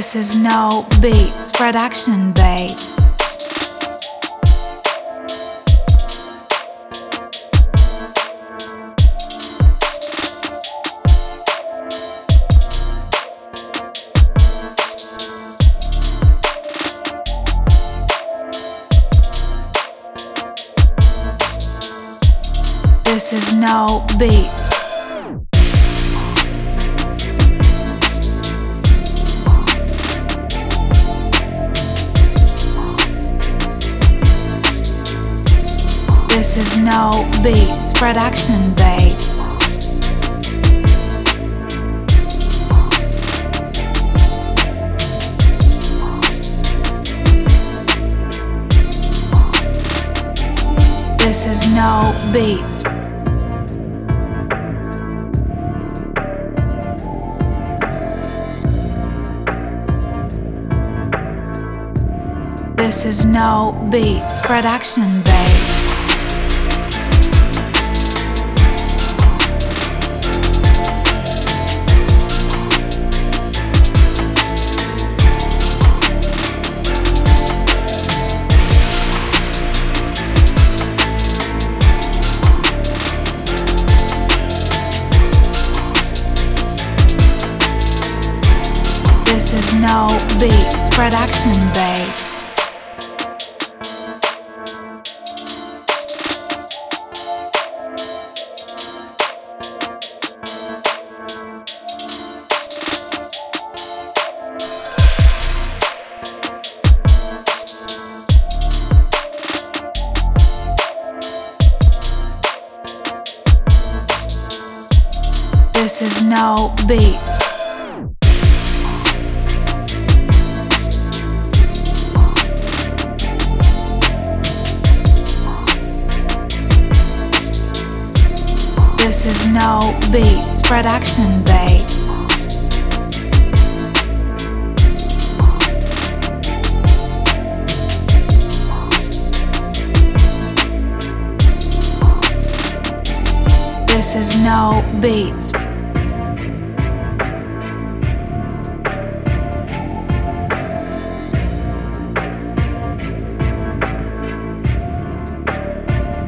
This is No Beats production, babe. This is No Beats. This is No Beats production, babe. This is No Beats. This is No Beats production, babe. This is No Beats production, babe. This is No Beats. This is No Beats production, babe. This is No Beats.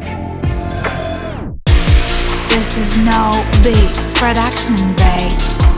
This is No Beats production, babe.